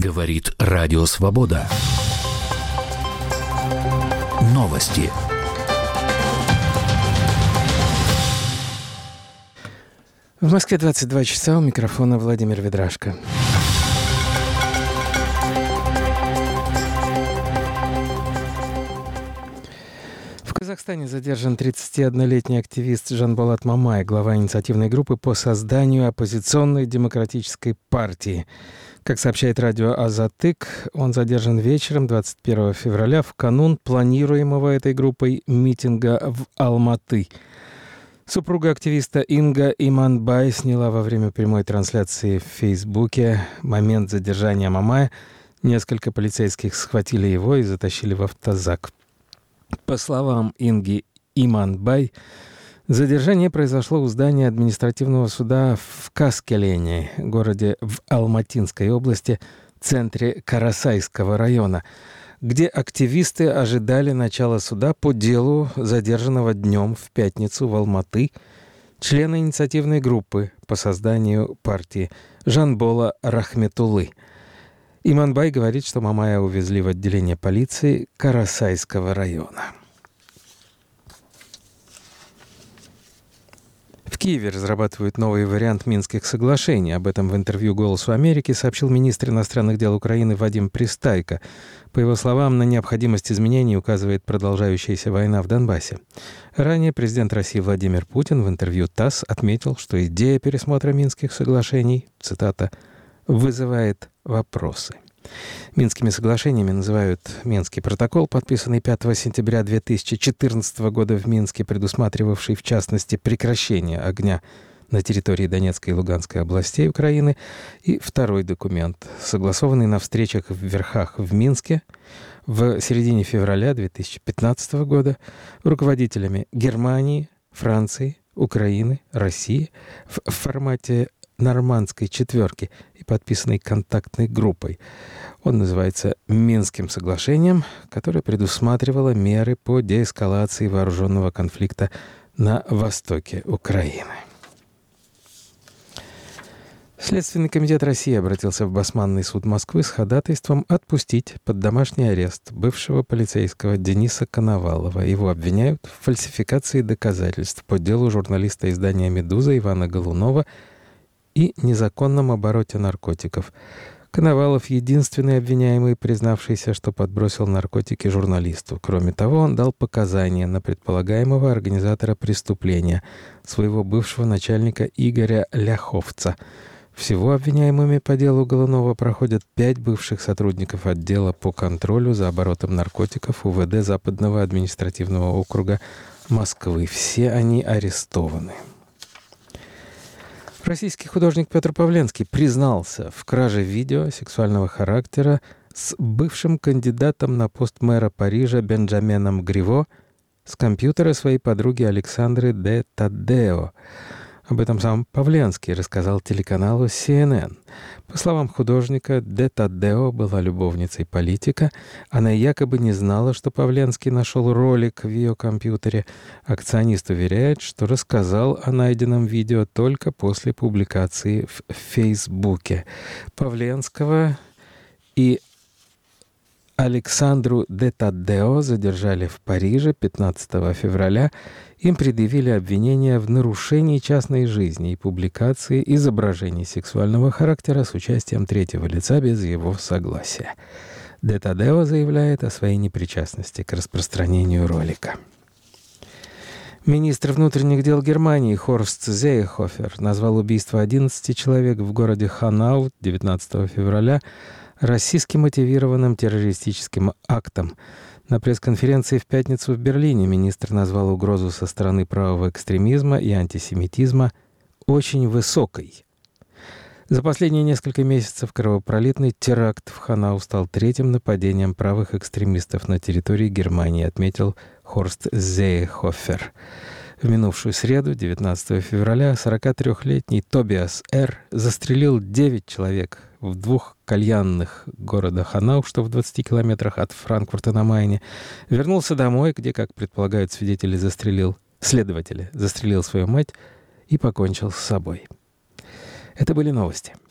Говорит Радио Свобода. Новости. В Москве 22 часа, у микрофона Владимир Ведрашко. В Казахстане задержан 31-летний активист Жанболат Мамай, глава инициативной группы по созданию оппозиционной демократической партии. Как сообщает радио «Азатык», он задержан вечером 21 февраля в канун планируемого этой группой митинга в Алматы. Супруга активиста Инга Иманбай сняла во время прямой трансляции в Фейсбуке момент задержания Мамая. Несколько полицейских схватили его и затащили в автозак. По словам Инги Иманбай, задержание произошло у здания административного суда в Каскелене, городе в Алматинской области, центре Карасайского района, где активисты ожидали начала суда по делу задержанного днем в пятницу в Алматы члена инициативной группы по созданию партии Жанбола Рахметуллы. Иманбай говорит, что Мамая увезли в отделение полиции Карасайского района. В Киеве разрабатывают новый вариант Минских соглашений. Об этом в интервью «Голосу Америки» сообщил министр иностранных дел Украины Вадим Пристайко. По его словам, на необходимость изменений указывает продолжающаяся война в Донбассе. Ранее президент России Владимир Путин в интервью ТАСС отметил, что идея пересмотра Минских соглашений, цитата, «вызывает вопросы». Минскими соглашениями называют Минский протокол, подписанный 5 сентября 2014 года в Минске, предусматривавший, в частности, прекращение огня на территории Донецкой и Луганской областей Украины, и второй документ, согласованный на встречах в Верхах в Минске в середине февраля 2015 года руководителями Германии, Франции, Украины, России в формате Нормандской четверки и подписанный контактной группой. Он называется Минским соглашением, которое предусматривало меры по деэскалации вооруженного конфликта на востоке Украины. Следственный комитет России обратился в Басманный суд Москвы с ходатайством отпустить под домашний арест бывшего полицейского Дениса Коновалова. Его обвиняют в фальсификации доказательств по делу журналиста издания «Медуза» Ивана Голунова и незаконном обороте наркотиков. Коновалов — единственный обвиняемый, признавшийся, что подбросил наркотики журналисту. Кроме того, он дал показания на предполагаемого организатора преступления, своего бывшего начальника Игоря Ляховца. Всего обвиняемыми по делу Голунова проходят 5 бывших сотрудников отдела по контролю за оборотом наркотиков УВД Западного административного округа Москвы. Все они арестованы. Российский художник Петр Павленский признался в краже видео сексуального характера с бывшим кандидатом на пост мэра Парижа Бенджаменом Гриво с компьютера своей подруги Александры де Таддео. Об этом сам Павленский рассказал телеканалу CNN. По словам художника, де Таддео была любовницей политика. Она якобы не знала, что Павленский нашел ролик в ее компьютере. Акционист уверяет, что рассказал о найденном видео только после публикации в Фейсбуке. Павленского и Александру де Таддео задержали в Париже 15 февраля. Им предъявили обвинения в нарушении частной жизни и публикации изображений сексуального характера с участием третьего лица без его согласия. Де Таддео заявляет о своей непричастности к распространению ролика. Министр внутренних дел Германии Хорст Зейхофер назвал убийство 11 человек в городе Ханау 19 февраля российски мотивированным террористическим актом. На пресс-конференции в пятницу в Берлине министр назвал угрозу со стороны правого экстремизма и антисемитизма очень высокой. За последние несколько месяцев кровопролитный теракт в Ханау стал 3-м нападением правых экстремистов на территории Германии, отметил Хорст Зейхофер. В минувшую среду, 19 февраля, 43-летний Тобиас Р. застрелил 9 человек в 2 кальянных города Ханау, что в 20 километрах от Франкфурта на Майне. Вернулся домой, где, как предполагают следователи, застрелил свою мать и покончил с собой. Это были новости.